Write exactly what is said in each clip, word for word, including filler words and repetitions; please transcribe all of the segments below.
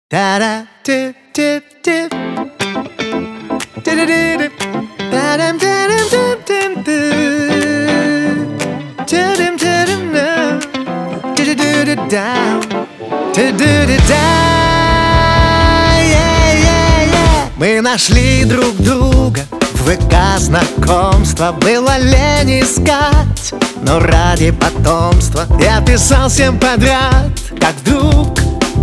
Та-да, тип-тип-тип. Ти-ди-ди-дип. Та-дам-та-дам-дам-дам-ду. Та-дам-та-дам-дам. Ти-ди-ди-ди-дам. Ти-ди-ди-да. Yeah-yeah-yeah. Мы нашли друг друга, в ВК знакомства. Было лень искать, но ради потомства я писал всем подряд, как вдруг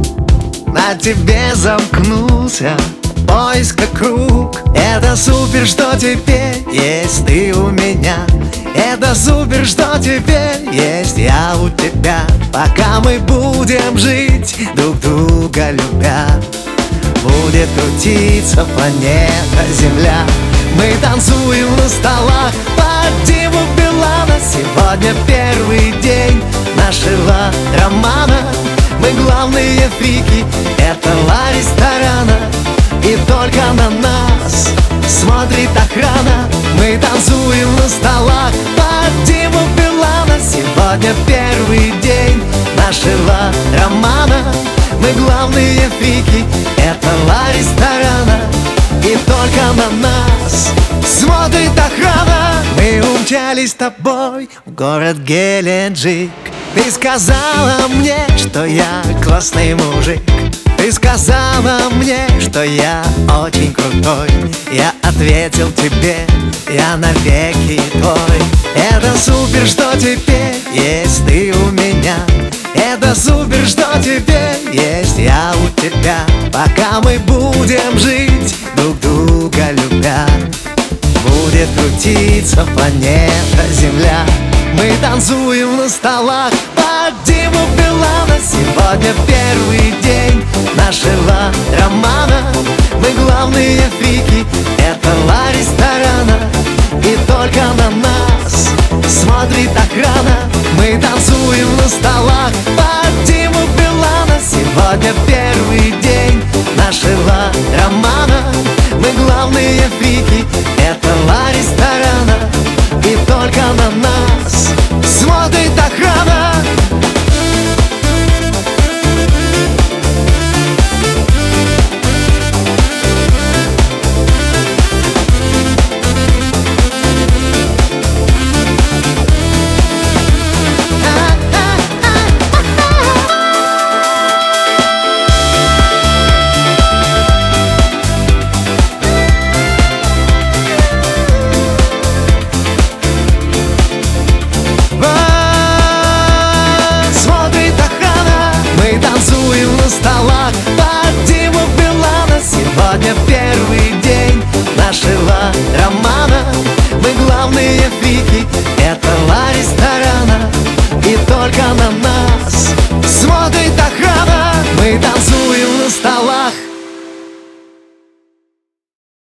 на тебе замкнулся поиск круг. Это супер, что теперь есть ты у меня. Это супер, что теперь есть я у тебя. Пока мы будем жить, друг друга любя, будет крутиться планета Земля. Мы танцуем на столах под Диму Билана. Сегодня первый день нашего романа. Мы главные фрики этого ресторана, и только на нас смотрит охрана. Мы танцуем на столах под Диму Билана. Сегодня первый день нашего романа. Мы главные фрики этого ресторана, и только на нас смотрит охрана. Мы умчались с тобой в город Геленджик. Ты сказала мне, что я классный мужик. Ты сказала мне, что я очень крутой. Я ответил тебе, я навеки твой. Это супер, что теперь есть ты у меня. Это супер, что теперь есть я у тебя. Пока мы будем жить, друг друга любя, будет крутиться планета Земля. Мы танцуем на столах под Диму Билана. Сегодня первый день нашего романа. Мы главные фрики этого ресторана, и только на нас смотрит охрана. Мы танцуем на столах под Диму Билана. Сегодня первый день нашего романа. Мы главные фрики этого ресторана, и только на нас смотрит охрана. Танцуем на столах под Диму Билана. Сегодня